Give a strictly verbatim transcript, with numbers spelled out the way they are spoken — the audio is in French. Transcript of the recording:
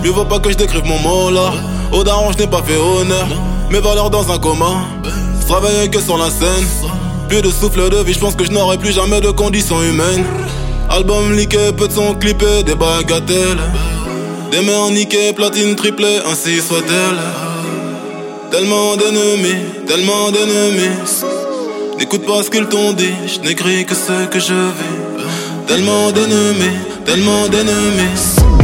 Mieux vaut pas que je décrive mon mot là. Au daron je n'ai pas fait honneur. Mes valeurs dans un coma. Je travaillais que sur la scène. Plus de souffle de vie, je pense que je n'aurai plus jamais de conditions humaines. Album leaké, peu de son clippé, des bagatelles. Des mains niquées, platine triplée, ainsi soit-elle. Tellement d'ennemis, tellement d'ennemis. N'écoute pas ce qu'ils t'ont dit, je n'écris que ce que je vis. Tellement d'ennemis, tellement d'ennemis.